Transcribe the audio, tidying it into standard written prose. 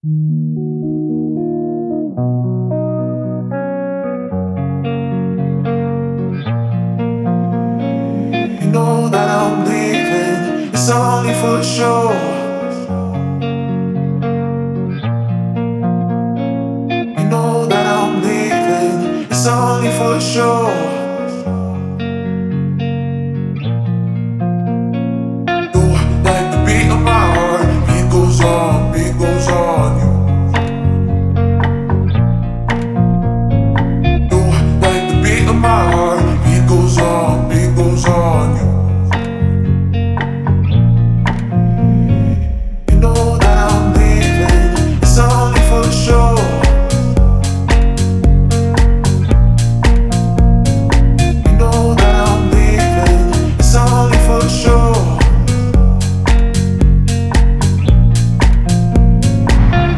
You know that I'm leaving, it's only for sure. You know that I'm leaving, it's only for sure.